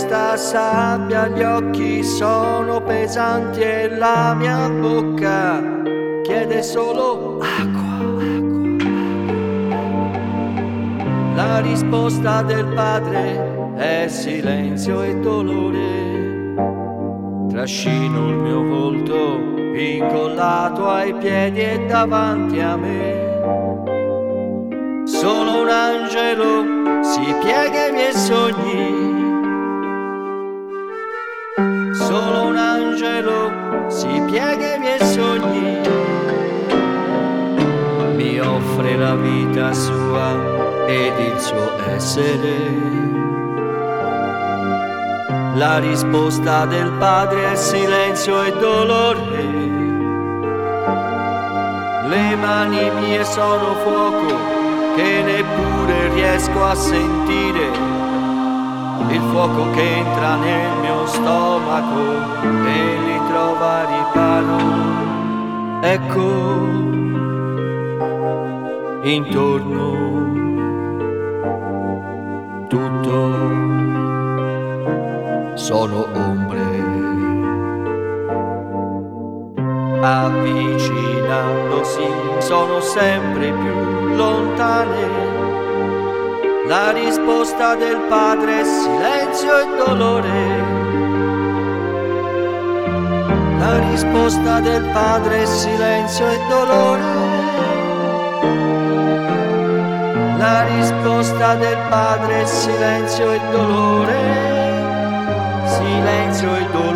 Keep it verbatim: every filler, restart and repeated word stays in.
testa sabbia, gli occhi sono pesanti e la mia bocca chiede solo acqua, acqua. La risposta del padre è silenzio e dolore. Trascino il mio volto incollato ai piedi e davanti a me. Solo un angelo si piega ai miei sogni. Solo un angelo si piega ai miei sogni. Mi offre la vita sua ed il suo essere. La risposta del padre è silenzio e dolore. Le mani mie sono fuoco che neppure riesco a sentire, il fuoco che entra nel mio stomaco e li trova riparo. Ecco, intorno tutto sono ombre. Avvicinandosi sono sempre più lontane. La risposta del padre è silenzio e dolore. La risposta del padre è silenzio e dolore. La risposta del padre è silenzio e dolore. Silenzio e dolore.